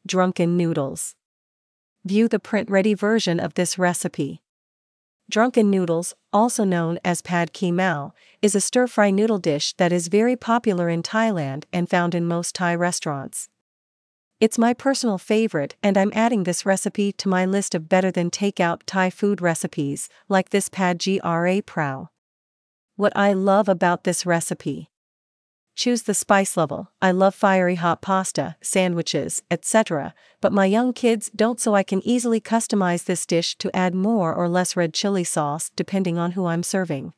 Drunken noodles. View the print-ready version of this recipe. Drunken noodles, also known as pad kee mao, is a stir-fry noodle dish that is very popular in Thailand and found in most Thai restaurants. It's my personal favorite, and I'm adding this recipe to my list of better-than-takeout Thai food recipes, like this pad gra prao. What I love about this recipe. Choose the spice level. I love fiery hot pasta, sandwiches, etc., but my young kids don't, so I can easily customize this dish to add more or less red chili sauce depending on who I'm serving.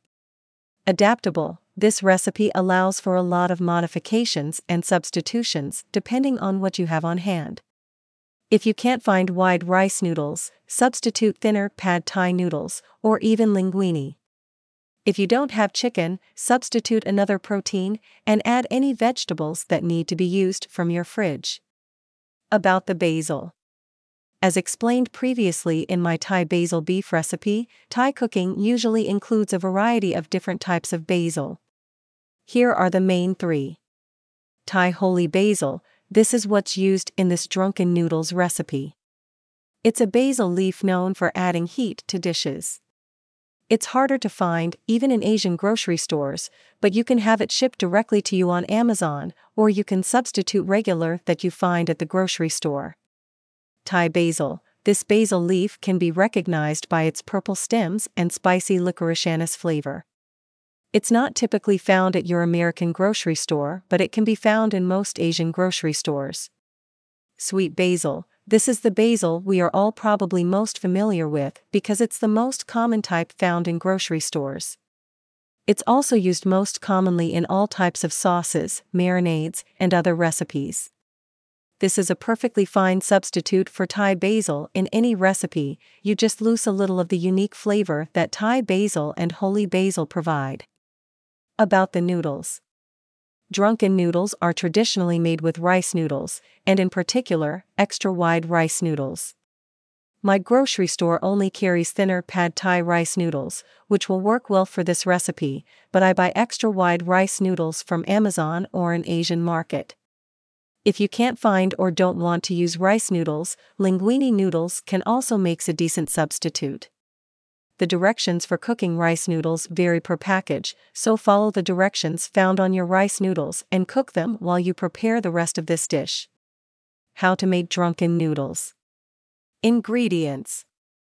Adaptable. This recipe allows for a lot of modifications and substitutions depending on what you have on hand. If you can't find wide rice noodles, substitute thinner pad Thai noodles, or even linguine. If you don't have chicken, substitute another protein, and add any vegetables that need to be used from your fridge. About the basil. As explained previously in my Thai basil beef recipe, Thai cooking usually includes a variety of different types of basil. Here are the main three. Thai holy basil. This is what's used in this drunken noodles recipe. It's a basil leaf known for adding heat to dishes. It's harder to find, even in Asian grocery stores, but you can have it shipped directly to you on Amazon, or you can substitute regular that you find at the grocery store. Thai basil. This basil leaf can be recognized by its purple stems and spicy licorice anise flavor. It's not typically found at your American grocery store, but it can be found in most Asian grocery stores. Sweet basil. This is the basil we are all probably most familiar with because it's the most common type found in grocery stores. It's also used most commonly in all types of sauces, marinades, and other recipes. This is a perfectly fine substitute for Thai basil in any recipe. You just lose a little of the unique flavor that Thai basil and holy basil provide. About the noodles. Drunken noodles are traditionally made with rice noodles, and in particular, extra-wide rice noodles. My grocery store only carries thinner pad Thai rice noodles, which will work well for this recipe, but I buy extra-wide rice noodles from Amazon or an Asian market. If you can't find or don't want to use rice noodles, linguine noodles can also make a decent substitute. The directions for cooking rice noodles vary per package, so follow the directions found on your rice noodles and cook them while you prepare the rest of this dish. How to make drunken noodles. Ingredients.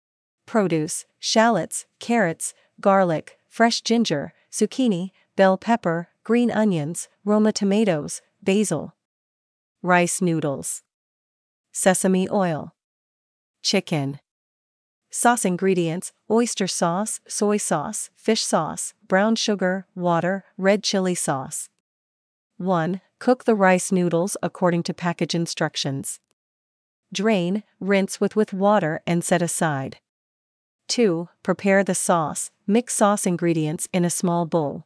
Produce: shallots, carrots, garlic, fresh ginger, zucchini, bell pepper, green onions, Roma tomatoes, basil. Rice noodles. Sesame oil. Chicken. Sauce ingredients: oyster sauce, soy sauce, fish sauce, brown sugar, water, red chili sauce. 1. Cook the rice noodles according to package instructions. Drain, rinse with water and set aside. 2. Prepare the sauce. Mix sauce ingredients in a small bowl.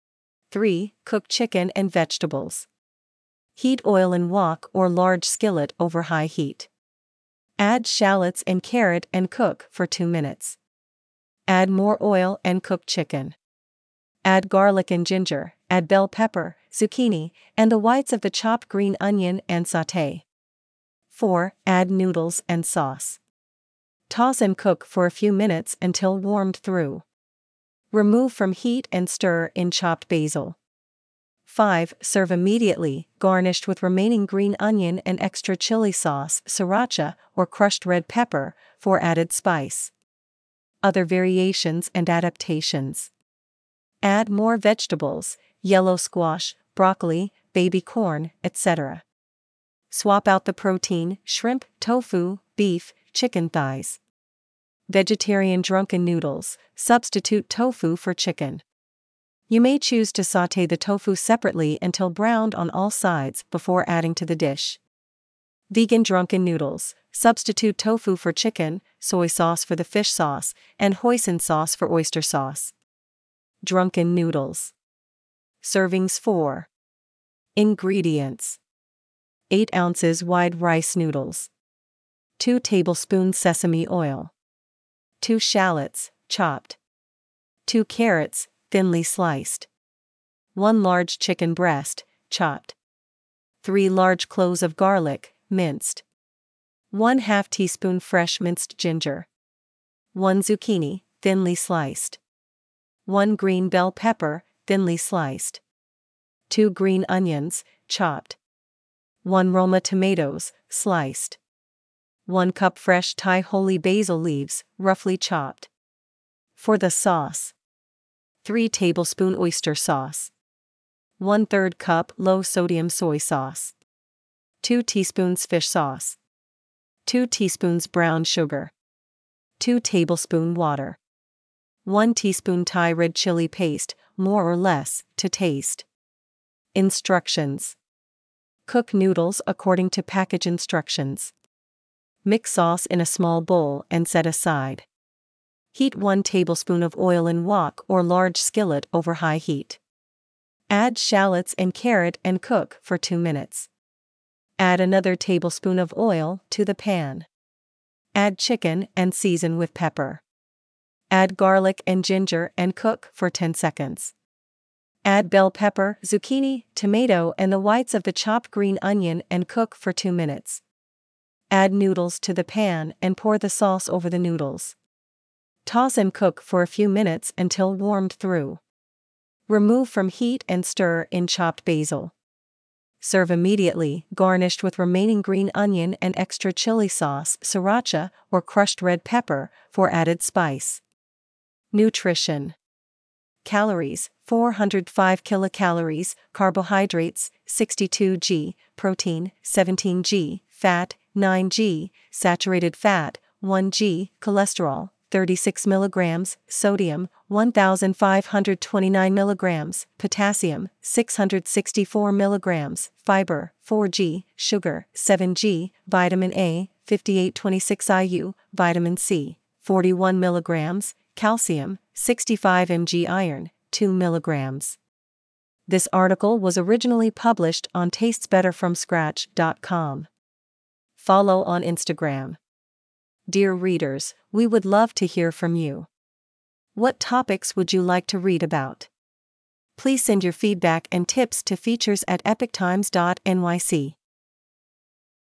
3. Cook chicken and vegetables. Heat oil in wok or large skillet over high heat. Add shallots and carrot and cook for 2 minutes. Add more oil and cook chicken. Add garlic and ginger, add bell pepper, zucchini, and the whites of the chopped green onion and sauté. 4. Add noodles and sauce. Toss and cook for a few minutes until warmed through. Remove from heat and stir in chopped basil. 5. Serve immediately, garnished with remaining green onion and extra chili sauce, sriracha, or crushed red pepper, for added spice. Other variations and adaptations. Add more vegetables: yellow squash, broccoli, baby corn, etc. Swap out the protein: shrimp, tofu, beef, chicken thighs. Vegetarian drunken noodles. Substitute tofu for chicken. You may choose to sauté the tofu separately until browned on all sides before adding to the dish. Vegan drunken noodles. Substitute tofu for chicken, soy sauce for the fish sauce, and hoisin sauce for oyster sauce. Drunken noodles. Servings 4. Ingredients. 8 ounces wide rice noodles. 2 tablespoons sesame oil. 2 shallots, chopped. 2 carrots, thinly sliced. 1 large chicken breast, chopped. 3 large cloves of garlic, minced. 1/2 teaspoon fresh minced ginger. 1 zucchini, thinly sliced. 1 green bell pepper, thinly sliced. 2 green onions, chopped. 1 Roma tomatoes, sliced. 1 cup fresh Thai holy basil leaves, roughly chopped. For the sauce: 3 tablespoon oyster sauce. 1/3 cup low-sodium soy sauce. 2 teaspoons fish sauce. 2 teaspoons brown sugar. 2 tablespoon water. 1 teaspoon Thai red chili paste, more or less, to taste. Instructions: cook noodles according to package instructions. Mix sauce in a small bowl and set aside. Heat 1 tablespoon of oil in wok or large skillet over high heat. Add shallots and carrot and cook for 2 minutes. Add another tablespoon of oil to the pan. Add chicken and season with pepper. Add garlic and ginger and cook for 10 seconds. Add bell pepper, zucchini, tomato and the whites of the chopped green onion and cook for 2 minutes. Add noodles to the pan and pour the sauce over the noodles. Toss and cook for a few minutes until warmed through. Remove from heat and stir in chopped basil. Serve immediately, garnished with remaining green onion and extra chili sauce, sriracha, or crushed red pepper, for added spice. Nutrition: calories, 405 kilocalories, carbohydrates, 62 g, protein, 17 g, fat, 9 g, saturated fat, 1 g, cholesterol, 36 mg, sodium, 1,529 mg, potassium, 664 mg, fiber, 4 g, sugar, 7 g, vitamin A, 5826 IU, vitamin C, 41 mg, calcium, 65 mg, iron, 2 mg. This article was originally published on TastesBetterFromScratch.com. Follow on Instagram. Dear readers, we would love to hear from you. What topics would you like to read about? Please send your feedback and tips to features@epictimes.nyc.